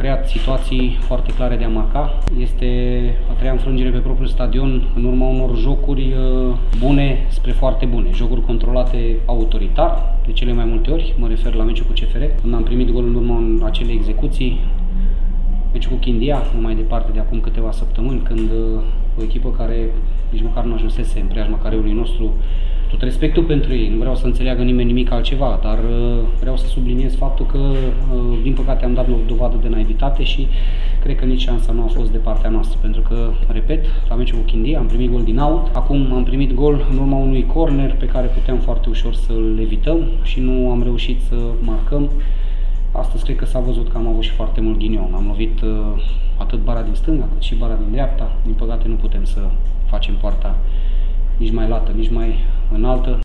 creat situații foarte clare de a marca. Este a treia înfrângere pe propriul stadion în urma unor jocuri bune spre foarte bune. Jocuri controlate autoritar, de cele mai multe ori, mă refer la meciul cu CFR, când am primit gol în urma acelei execuții. Meciul cu Chindia, nu mai departe de acum câteva săptămâni, când o echipă care nici măcar nu ajunsese în preajma careului nostru, tot respectul pentru ei, nu vreau să înțeleagă nimeni nimic altceva, dar vreau să subliniez faptul că, din păcate, am dat o dovadă de naivitate și cred că nici șansa nu a fost de partea noastră, pentru că, repet, la meciul cu Chindia am primit gol din out, acum am primit gol în urma unui corner pe care puteam foarte ușor să-l evităm și nu am reușit să marcăm. Astăzi cred că s-a văzut că am avut și foarte mult ghinion. Am lovit atât bara din stânga cât și bara din dreapta. Din păcate nu putem să facem poarta nici mai lată, nici mai înaltă.